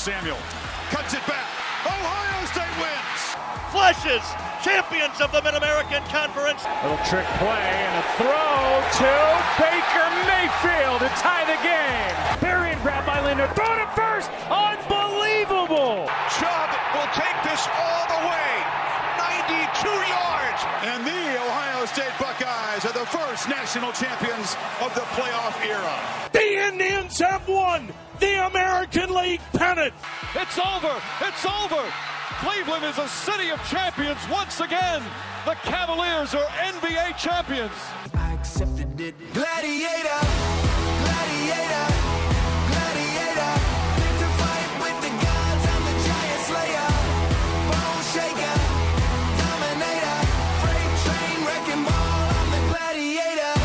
Samuel cuts it back. Ohio State wins. Flashes, champions of the Mid-American Conference. Little trick play and a throw to Baker Mayfield to tie the game. Berrien grabbed by Linder, throw to first, unbelievable. Chubb will take this all the way, 92 yards. And the Ohio State Buckeyes are the first national champions of the playoff era. The Indians have won the American League pennant. It's over. It's over. Cleveland is a city of champions once again. The Cavaliers are NBA champions. I accepted it. Gladiator, gladiator, gladiator. Fit to fight with the gods. I'm the giant slayer. Bone shaker, dominator. Freight train, wrecking ball. I'm the gladiator.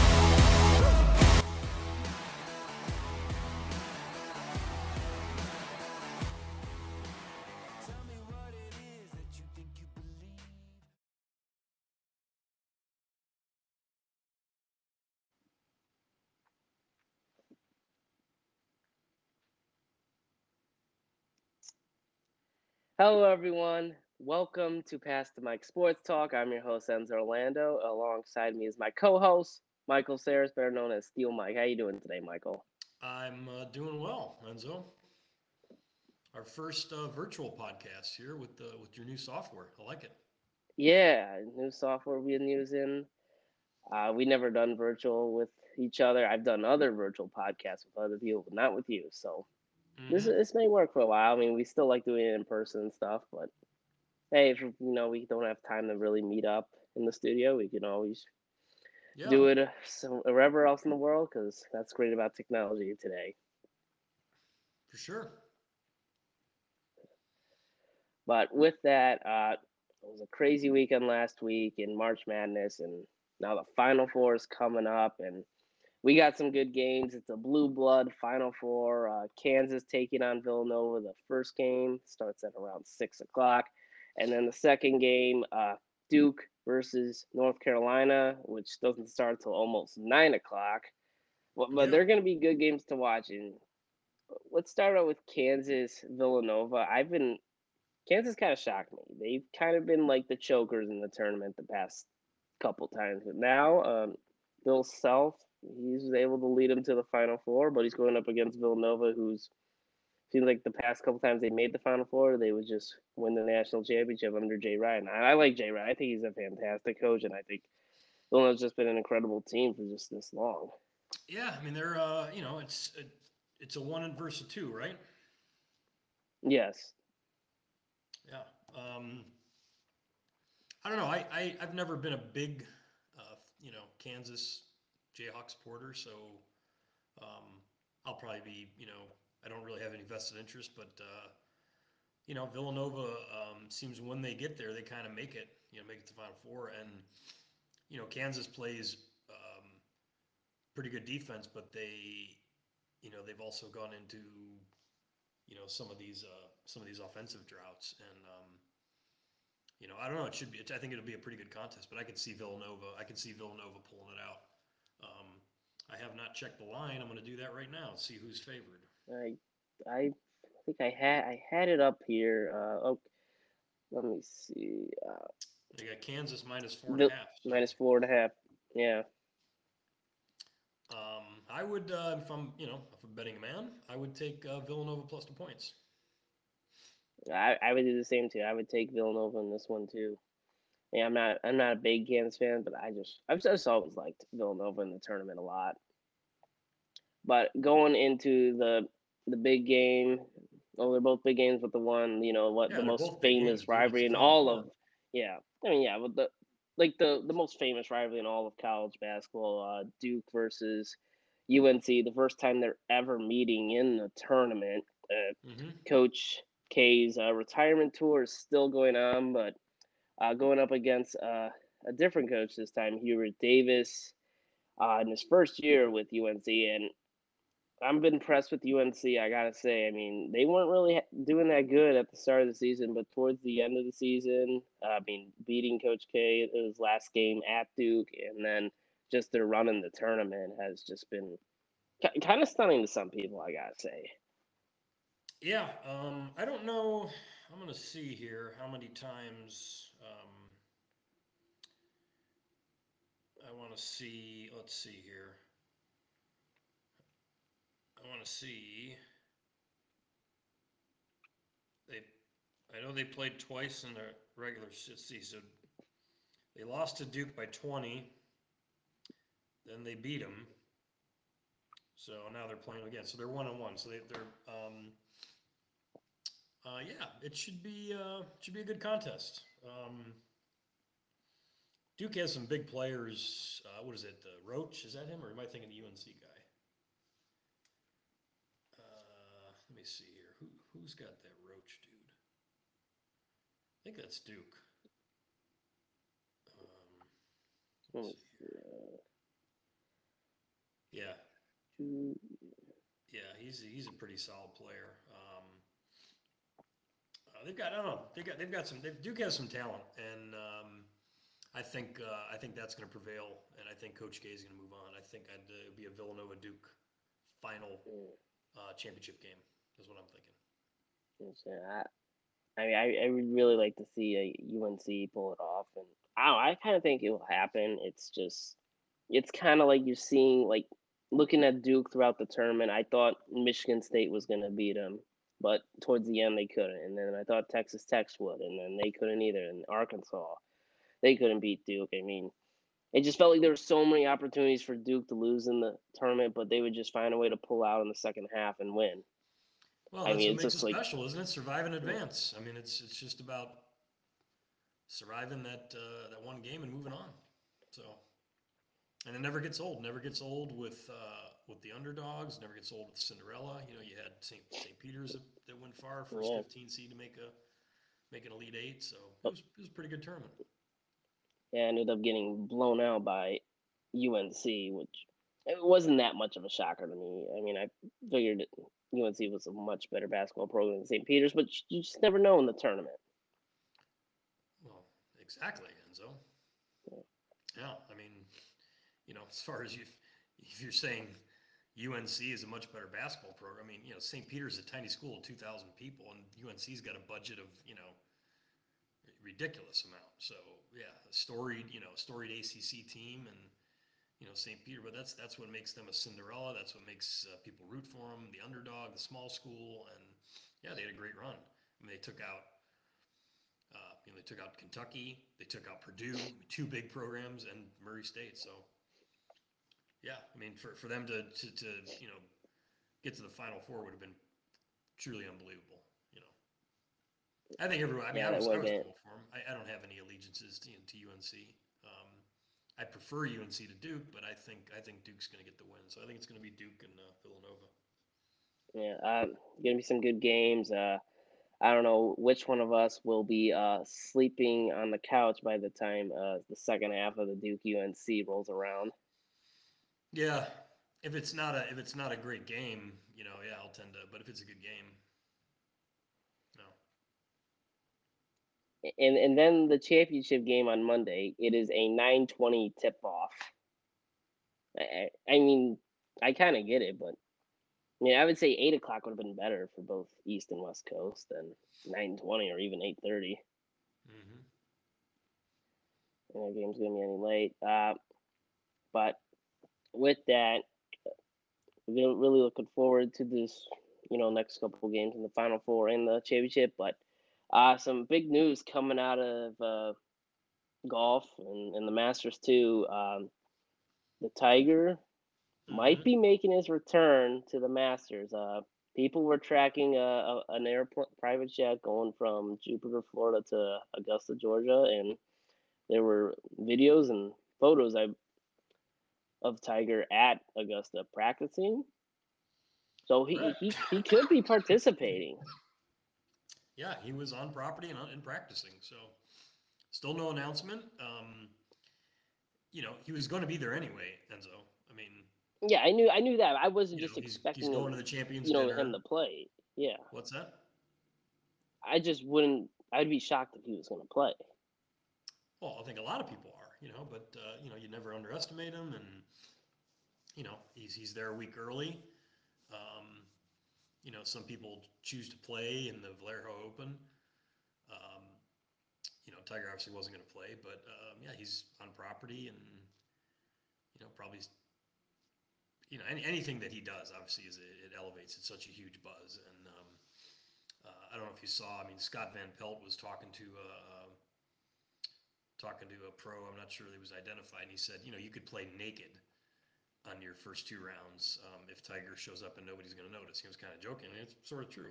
Hello, everyone. Welcome to Pass the Mic Sports Talk. I'm your host, Enzo Orlando. Alongside me is my co-host, Michael Saris, better known as Steel Mike. How you doing today, Michael? I'm doing well, Enzo. Our first virtual podcast here with your new software. I like it. Yeah, new software we've been using. We never done virtual with each other. I've done other virtual podcasts with other people, but not with you. So this may work for a while. I mean, we still like doing it in person and stuff, but hey, if we don't have time to really meet up in the studio, we can always do it wherever else in the world, because that's great about technology today. For sure. But with that, it was a crazy weekend last week in March Madness, and now the Final Four is coming up, and we got some good games. It's a blue blood Final Four. Kansas taking on Villanova. The first game starts at around 6 o'clock. And then the second game, Duke versus North Carolina, which doesn't start until almost 9 o'clock. But they're going to be good games to watch. And let's start out with Kansas, Villanova. Kansas kind of shocked me. They've kind of been like the chokers in the tournament the past couple times. But now, Bill Self, he's able to lead them to the Final Four, but he's going up against Villanova, who's seems like the past couple times they made the Final Four, they would just win the national championship under Jay Wright. I like Jay Wright. I think he's a fantastic coach, and I think Villanova's just been an incredible team for just this long. Yeah, I mean they're it's a 1 versus 2, right? Yes. Yeah. I don't know. I've never been a big Kansas Jayhawk supporter, so I'll probably be, I don't really have any vested interest, but Villanova seems when they get there, they kind of make it to Final Four, and Kansas plays pretty good defense, but they've also gone into some of these offensive droughts, and I don't know. I think it'll be a pretty good contest, but I can see Villanova pulling it out. I have not checked the line. I'm going to do that right now. See who's favored. I think I had it up here. Let me see. They got Kansas minus 4.5. Minus 4.5. Yeah. I would, if I'm a betting man, I would take Villanova plus 2 points. I would do the same too. I would take Villanova in this one too. Yeah, I'm not a big Kansas fan, but I've just always liked Villanova in the tournament a lot. But going into the big game, they're both big games, but the one, the most famous rivalry in all of, with the most famous rivalry in all of college basketball, Duke versus UNC, the first time they're ever meeting in the tournament. Coach K's retirement tour is still going on, but going up against a different coach this time, Hubert Davis, in his first year with UNC. And I'm been impressed with UNC, I got to say. I mean, they weren't really doing that good at the start of the season, but towards the end of the season, beating Coach K in his last game at Duke, and then just their run in the tournament has just been kind of stunning to some people, I got to say. Yeah, I don't know. I'm going to see here how many times I want to see. Let's see here. I want to see. I know they played twice in the regular season. They lost to Duke by 20. Then they beat them. So now they're playing again. So they're 1-1. So they're yeah, it should be a good contest. Duke has some big players. What is it? Roach, is that him, or am I thinking the UNC guy? Let me see here. Who's got that Roach dude? I think that's Duke. Let's see here. Yeah. Yeah, he's a pretty solid player. They've got, I don't know, they've got some. Duke has some talent, and I think that's going to prevail, and I think Coach K is going to move on. I think it'd be a Villanova Duke final championship game. Is what I'm thinking. I mean, I would really like to see a UNC pull it off, and I kind of think it will happen. It's kind of like you're seeing, like, looking at Duke throughout the tournament. I thought Michigan State was going to beat them, but towards the end they couldn't. And then I thought Texas Tech would, and then they couldn't either. And Arkansas, they couldn't beat Duke. I mean, it just felt like there were so many opportunities for Duke to lose in the tournament, but they would just find a way to pull out in the second half and win. Well, that's what makes it special, isn't it? Survive in advance. I mean, it's just about surviving that one game and moving on. So, and it never gets old. Never gets old with the underdogs. Never gets old with Cinderella. You know, you had St. Peter's that went far, first 15 seed to make an Elite Eight. So it was a pretty good tournament. Yeah, ended up getting blown out by UNC, which it wasn't that much of a shocker to me. I mean, I figured UNC was a much better basketball program than St. Peter's, but you just never know in the tournament. Well, exactly, Enzo. Yeah, I mean, you know, as far as if you're saying UNC is a much better basketball program, I mean, you know, St. Peter's is a tiny school of 2,000 people, and UNC's got a budget of, you know, ridiculous amount. So yeah, a storied ACC team, and you know, St. Peter, but that's what makes them a Cinderella. That's what makes people root for them. The underdog, the small school, and yeah, they had a great run. I mean, they took out Kentucky, they took out Purdue, two big programs, and Murray State. So yeah, I mean, for them to you know, get to the Final Four would have been truly unbelievable. I think everyone. I mean, I was pulling for him. I don't have any allegiances to UNC. I prefer UNC to Duke, but I think Duke's going to get the win. So I think it's going to be Duke and Villanova. Yeah, going to be some good games. I don't know which one of us will be sleeping on the couch by the time the second half of the Duke UNC rolls around. Yeah, if it's not a great game, you know, yeah, I'll tend to. But if it's a good game. And then the championship game on Monday, it is a 9:20 tip-off. I mean, I kind of get it, but I mean, I would say 8 o'clock would have been better for both East and West Coast than 9:20 or even 8:30. Mm-hmm. And that game's going to be any late. But with that, we're really looking forward to this, you know, next couple of games in the Final Four and the championship, but some big news coming out of golf and the Masters too. The Tiger might be making his return to the Masters. People were tracking an airplane, private jet going from Jupiter, Florida to Augusta, Georgia, and there were videos and photos of Tiger at Augusta practicing. So he could be participating. Yeah, he was on property and practicing. So still no announcement. You know, he was going to be there anyway, Enzo. I mean, yeah, I knew that. I wasn't just expecting he's going to the Champions dinner. Him to play. Yeah. What's that? I just wouldn't. I'd be shocked if he was going to play. Well, I think a lot of people are, you know, but you know, you never underestimate him, and you know, he's there a week early. some people choose to play in the Vallejo Open. Tiger obviously wasn't going to play, but he's on property, and probably anything that he does obviously it elevates. It's such a huge buzz, and I don't know if you saw. I mean, Scott Van Pelt was talking to a pro. I'm not sure he was identified, and he said, you could play naked on your first 2 rounds if Tiger shows up and nobody's going to notice. He was kind of joking, and it's sort of true,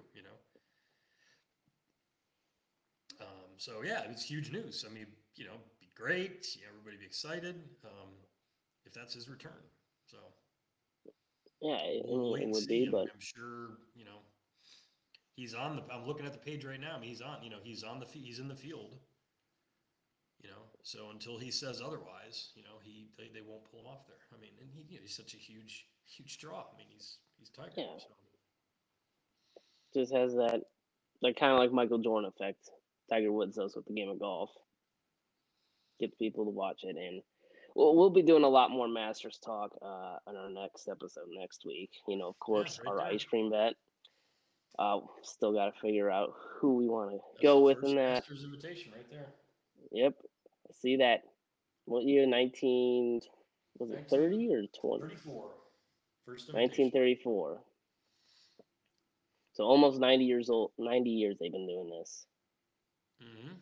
So yeah, it's huge news. I mean, be great. Everybody be excited if that's his return. So Yeah, we'll wait it and would see. be, but I'm sure he's on the. I'm looking at the page right now. I mean, he's on. He's on the. He's in the field. So until he says otherwise, they won't pull him off there. I mean, and he's such a huge draw. I mean, he's Tiger. Yeah. So. Just has that kind of like Michael Jordan effect. Tiger Woods does with the game of golf. Gets people to watch it, and we'll be doing a lot more Masters talk on our next episode next week. Of course, right our there. ice cream bet. Still got to figure out who we want to go with in that. Masters invitation right there. Yep, I see that. What year? 19? Was it 30 or 20? 34. First invitation. 1934. So almost 90 years old. 90 years they've been doing this. Mm-hmm.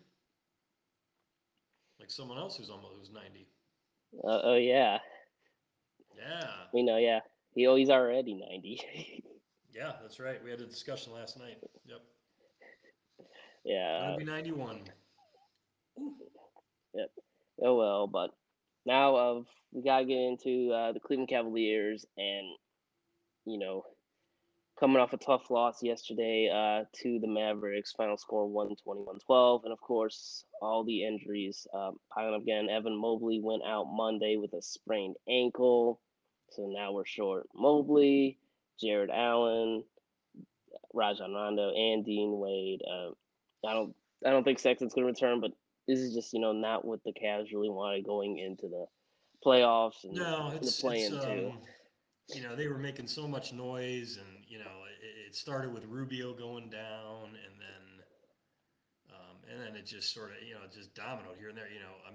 Like someone else who's 90. Oh yeah. Yeah. We know. Yeah. He's already 90. Yeah, that's right. We had a discussion last night. Yep. Yeah. Gonna be 91. Yep. Oh well, but now we gotta get into the Cleveland Cavaliers, and coming off a tough loss yesterday to the Mavericks, final score 121-12, and of course all the injuries piling up again. Evan Mobley went out Monday with a sprained ankle, so now we're short Mobley, Jared Allen, Rajon Rondo, and Dean Wade. I don't think Sexton's gonna return, but this is just not what the Cavs really wanted going into the playoffs and the play-in too. They were making so much noise, and it started with Rubio going down, and then it just sort of just dominoed here and there.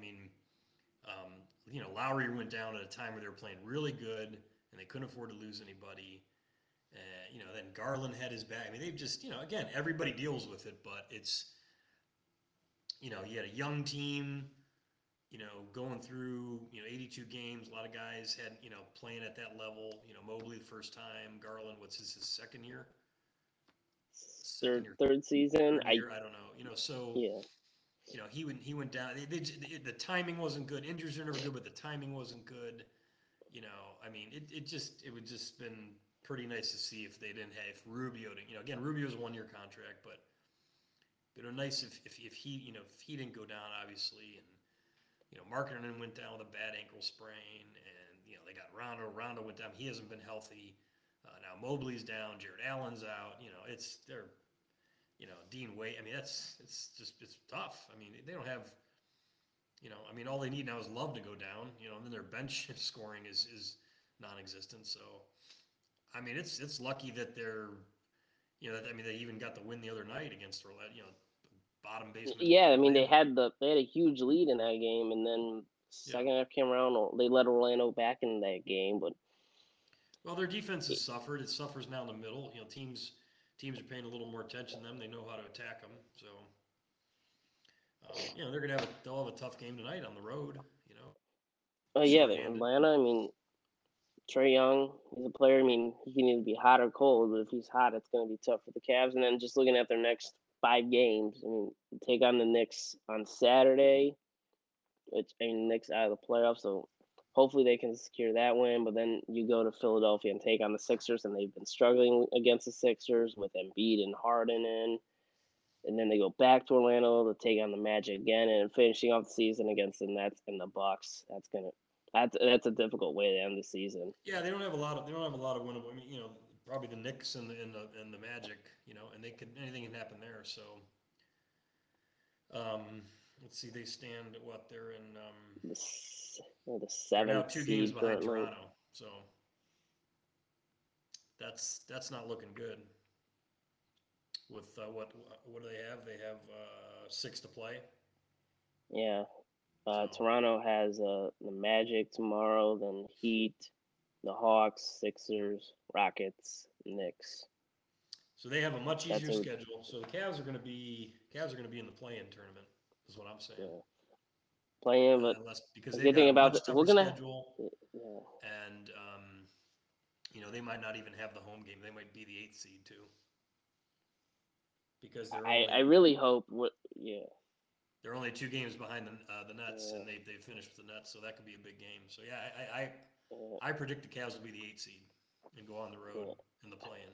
Lowry went down at a time where they were playing really good, and they couldn't afford to lose anybody. Then Garland had his back. I mean, they've just again, everybody deals with it, but it's you had a young team. Going through, 82 games, a lot of guys had, playing at that level, Mobley the first time, Garland, what's his second year? Third season? I don't know, so, yeah. He went down, the timing wasn't good, injuries are never good, but the timing wasn't good, I mean, it would just been pretty nice to see if they didn't have Rubio, again, Rubio's a 1-year contract, but it would be nice if he, if he didn't go down, obviously, and, Markkanen went down with a bad ankle sprain, and they got Rondo. Rondo went down. He hasn't been healthy. Now Mobley's down. Jared Allen's out. They're Dean Wade. I mean, it's tough. I mean, they don't have. I mean, all they need now is Love to go down. And then their bench scoring is non-existent. So, I mean, it's lucky that they're. They even got the win the other night against bottom basement. Yeah, I mean they had a huge lead in that game, and then second half came around, they let Orlando back in that game. But their defense has suffered. It suffers now in the middle. Teams are paying a little more attention to them. They know how to attack them. So they'll have a tough game tonight on the road. Oh yeah, Atlanta. I mean, Trae Young, he's a player. I mean, he can either be hot or cold, but if he's hot, it's going to be tough for the Cavs. And then just looking at their next 5 games. I mean, take on the Knicks on Saturday, Knicks out of the playoffs, so hopefully they can secure that win. But then you go to Philadelphia and take on the Sixers, and they've been struggling against the Sixers with Embiid and Harden in. And then they go back to Orlando to take on the Magic again, and finishing off the season against the Nets and the Bucks. That's a difficult way to end the season. Yeah, they don't have a lot of winnable. I mean, probably the Knicks and the Magic, and anything can happen there. So, let's see, they stand at what they're in. The 7th 2 games seed behind currently. Toronto, so that's not looking good. with what do they have? They have 6 to play. Yeah. So- Toronto has the Magic tomorrow, then Heat, the Hawks, Sixers, Rockets, Knicks. So they have a much That's easier a- schedule. So the Cavs are going to be in the play-in tournament. Is what I'm saying. Yeah. Playing, but Because the they've good thing got a about much it, we're tougher gonna. schedule, Yeah. and they might not even have the home game. They might be the 8th seed too. Because I really hope. Yeah. they're only 2 games behind the Nets, and they finished with the Nets, so that could be a big game. So yeah, I predict the Cavs will be the 8th seed and go on the road in the play-in.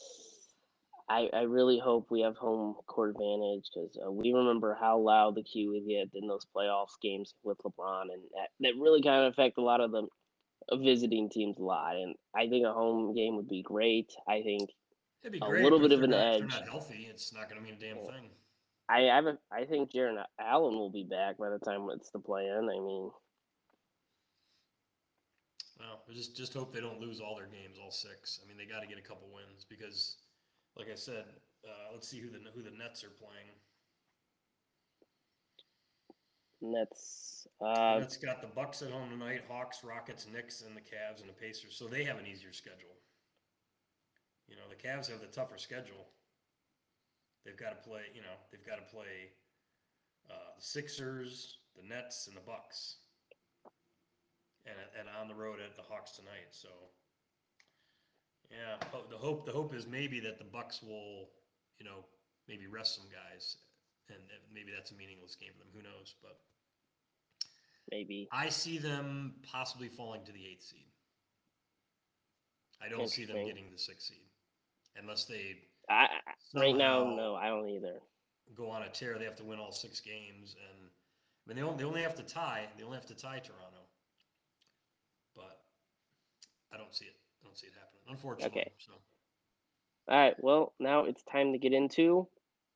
I really hope we have home court advantage because we remember how loud the Q would get in those playoffs games with LeBron, and that really kind of affect a lot of the visiting teams a lot. And I think a home game would be great. I think It'd be a great, little but bit if of an they're edge. not healthy, it's not going to mean a damn thing. I think Jaron Allen will be back by the time it's the play-in. I mean, Well, just hope they don't lose all their games, all 6. I mean, they got to get a couple wins because, like I said, let's see who the Nets are playing. Nets. The Nets got the Bucks at home tonight, Hawks, Rockets, Knicks, and the Cavs and the Pacers. So they have an easier schedule. The Cavs have the tougher schedule. They've got to play. The Sixers, the Nets, and the Bucks, and on the road at the Hawks tonight. So, yeah, the hope is maybe that the Bucks will, maybe rest some guys, and maybe that's a meaningless game for them. Who knows? But Maybe. I see them possibly falling to the 8th seed. I don't see them getting the 6th seed unless they right now, no, I don't either. go on a tear. They have to win all 6 games, and I mean they only have to tie. They only have to tie Toronto, but I don't see it. I don't see it happening, unfortunately. Okay. So. All right. Well, now it's time to get into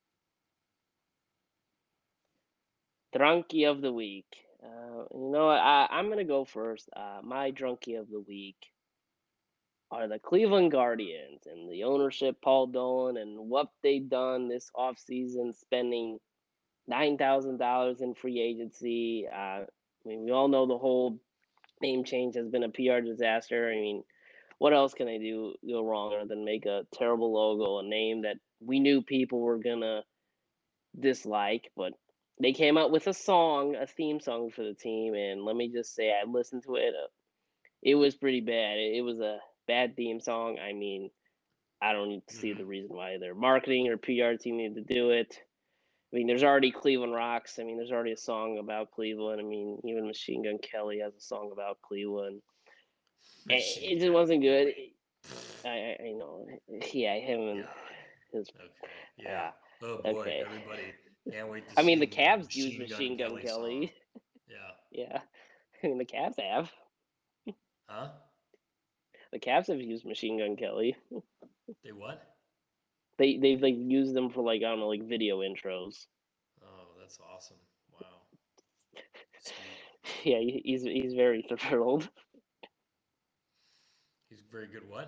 Drunkie of the Week. I'm going to go first. My Drunkie of the Week are the Cleveland Guardians and the ownership, Paul Dolan, and what they've done this offseason, spending $9,000 in free agency. I mean, we all know the whole name change has been a PR disaster. I mean, what else can they go wrong other than make a terrible logo, a name that we knew people were going to dislike, but they came out with a theme song for the team, and let me just say, I listened to it. It was pretty bad. It was a bad theme song. I mean, I don't see the reason why their marketing or PR team needed to do it. I mean, there's already Cleveland Rocks. I mean, there's already a song about Cleveland. I mean, even Machine Gun Kelly has a song about Cleveland. It just wasn't good. I know. Yeah, him and his. Okay. Yeah. Oh boy, Okay. everybody can't wait to see. I mean, the Cavs use Machine Gun Kelly. Yeah. Yeah. I mean, the Cavs have. Huh? The Cavs have used Machine Gun Kelly. They what? They've like used them for like, I don't know, like video intros. Oh, that's awesome! Wow. Sweet. Yeah, he's very thrilled. He's very good. What?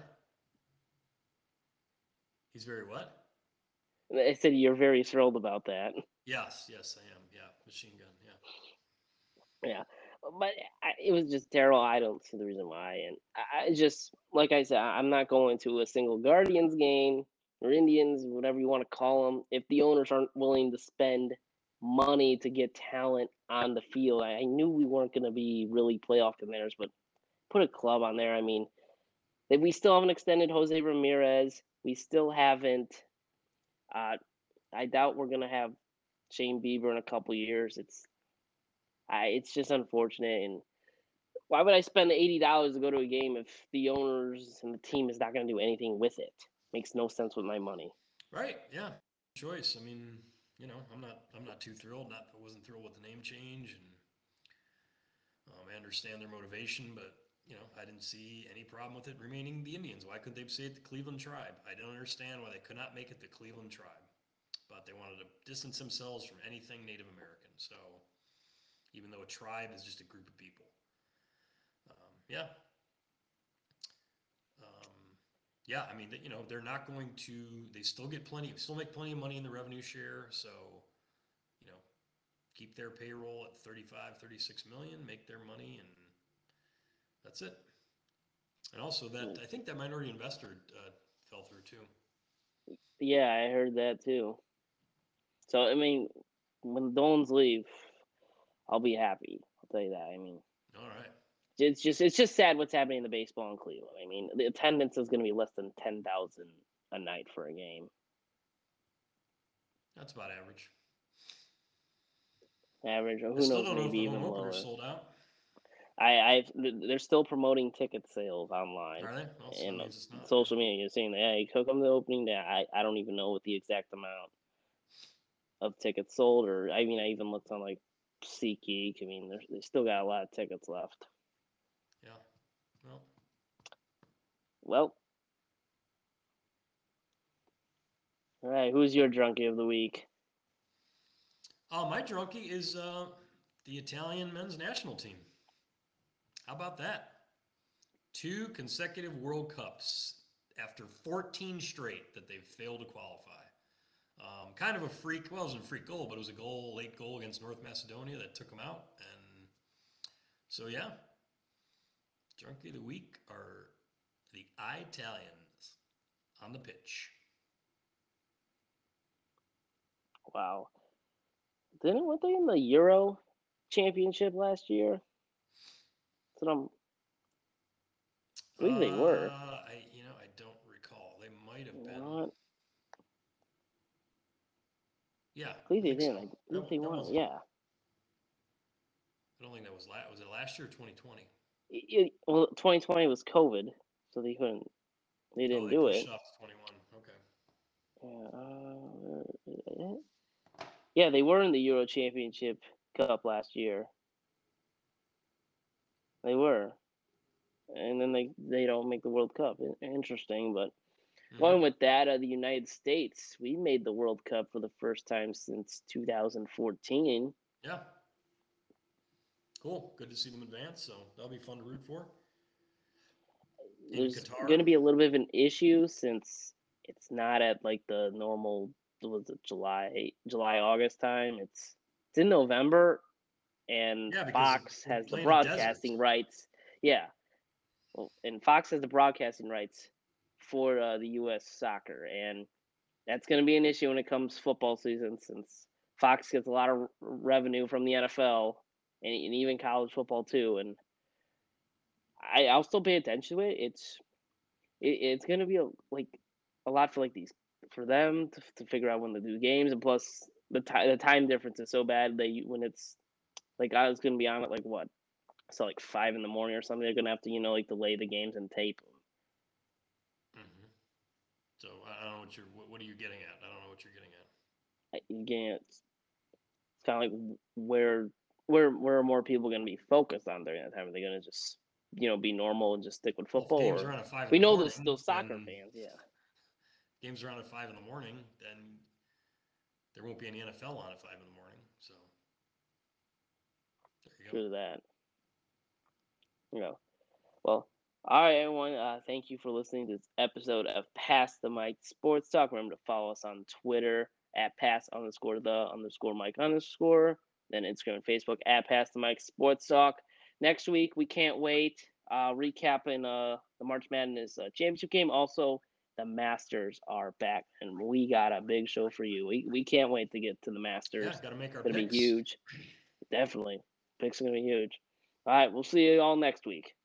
He's very what? I said you're very thrilled about that. Yes, I am. Yeah, Machine Gun. Yeah. Yeah, but it was just terrible. I don't see the reason why, and I just, like I said, I'm not going to a single Guardians game or Indians, whatever you want to call them, if the owners aren't willing to spend money to get talent on the field. I knew we weren't going to be really playoff contenders, but put a club on there. I mean, we still haven't extended Jose Ramirez. We still haven't. I doubt we're gonna have Shane Bieber in a couple years. It's just unfortunate. And why would I spend $80 to go to a game if the owners and the team is not gonna do anything with it? Makes no sense with my money. Right. Yeah. Choice. I mean, I'm not too thrilled. I wasn't thrilled with the name change, and I understand their motivation, but I didn't see any problem with it remaining the Indians. Why couldn't they say it the Cleveland Tribe? I don't understand why they could not make it the Cleveland Tribe. But they wanted to distance themselves from anything Native American. So even though a tribe is just a group of people. Yeah. yeah, I mean, they're not going to. They still make plenty of money in the revenue share. So, you know, keep their payroll at 35, 36 million, make their money, and that's it. And also I think that minority investor fell through too. Yeah, I heard that too. So I mean, when the Dolans leave, I'll be happy. I'll tell you that. I mean, All right. it's just sad what's happening in the baseball in Cleveland. I mean, the attendance is going to be less than 10,000 a night for a game. That's about average. Average. Who I still knows? don't know if Maybe the even home opener lower. sold out. They're still promoting ticket sales online. Are they? Well, so that And means it's not. social media. You're saying that, hey, you could come to the opening day. I don't even know what the exact amount of tickets sold, or I mean, I even looked on like SeatGeek. I mean, they still got a lot of tickets left. Yeah. Well, Well, all right. Who's your drunkie of the week? my drunkie is the Italian men's national team. How about that? 2 consecutive World Cups after 14 straight that they've failed to qualify. Kind of a freak. Well, it wasn't a freak goal, but it was a late goal against North Macedonia that took them out. And so, yeah, drunkie of the week are the Italians on the pitch. Wow. Weren't they in the Euro Championship last year? So I believe they were. I don't recall. They might have been. Not. Yeah, I believe they think did. so. I believe No, they that won. wasn't. Yeah. I don't think that was last. Was it last year or 2020? Well, 2020 was COVID, so they couldn't. They didn't they do pushed it. off to 21. Okay. Yeah, they were in the Euro Championship Cup last year. They were, and then they don't make the World Cup. Interesting, but going with that, the United States, we made the World Cup for the first time since 2014. Yeah. Cool. Good to see them advance. So that'll be fun to root for. There's Qatar. going to be a little bit of an issue since it's not at like the normal. Was it July, August time? It's in November, and Yeah, because Fox we're has the playing in deserts. broadcasting rights. Yeah, well, and Fox has the broadcasting rights for the U.S. soccer, and that's going to be an issue when it comes football season, since Fox gets a lot of revenue from the NFL and even college football too. And I'll still pay attention to it. It's going to be a lot for like these for them to figure out when to do games, and plus the time difference is so bad that when it's like I was going to be on at like what, so like 5 a.m. or something. They're going to have to like delay the games and tape them. Mm-hmm. So I don't know what are you getting at? I don't know what you're getting at. Again, it's kind of like where are more people going to be focused on during that time? Are they going to just be normal and just stick with football? Well, if games are on at 5 we in the know morning, those soccer then fans, yeah. Games are on at 5 in the morning, then there won't be any NFL on at 5 in the morning. So there you go. True that. Well, all right, everyone. Thank you for listening to this episode of Pass the Mic Sports Talk. Remember to follow us on Twitter at pass_the_mic_. Then Instagram and Facebook at Pass the Mic Sports Talk. Next week, we can't wait. Recapping the March Madness championship game. Also, the Masters are back, and we got a big show for you. We can't wait to get to the Masters. Yeah, got to make our picks. It's going to picks. be huge. Definitely. Picks are going to be huge. All right, we'll see you all next week.